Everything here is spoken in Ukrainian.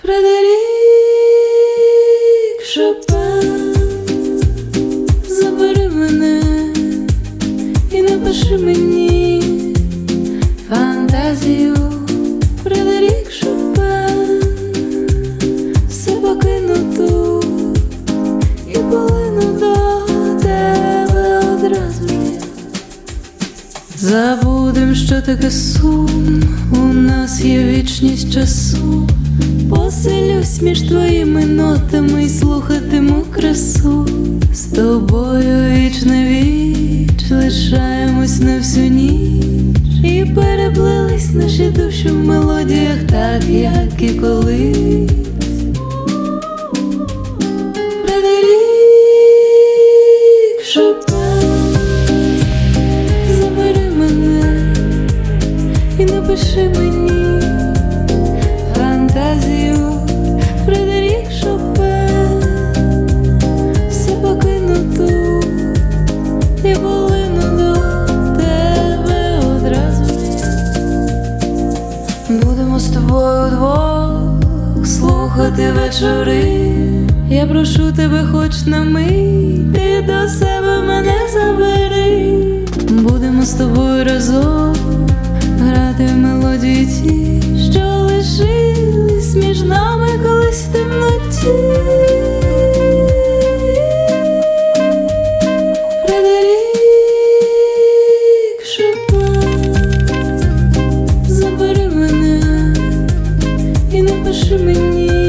Фредерік Шопен, забери мене і напиши мені фантазію. Фредерік Шопен, все покину тут і полину до тебе одразу ж. Забудем, що таке сум, у нас є вічність часу. Поселюсь між твоїми нотами й слухатиму красу. З тобою віч на віч лишаємось на всю ніч, і переплились наші душі в мелодіях, так як і колись. Фредерік Шопен, забери мене і напиши мені фантазію. Фредерік Шопен, все покину тут і полину до тебе одразу. Будемо з тобою вдвох слухати вечори. Я прошу тебе хоч на мить, ти до себе мене забери. Будемо з тобою разом грати в мелодії ті, що лишились між нами колись в темноті. Фредерік Шопен, забери мене і напиши мені